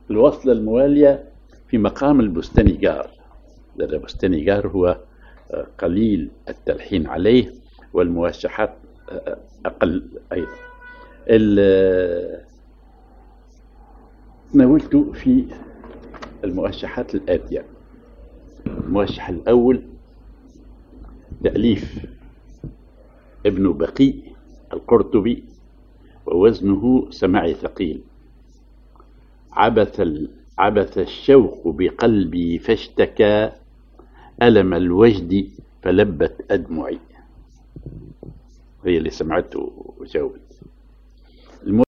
الوصلة الموالية في مقام البستانيجار. البستانيجار هو قليل التلحين عليه، والموشحات أقل أيضا. تناولت في الموشحات الآتية. الموشح الأول تأليف ابن بقي القرطبي، ووزنه سماعي ثقيل. عبث الشوق بقلبي فاشتكى، ألم الوجد فلبت أدمعي. هي اللي سمعته وجاوبت.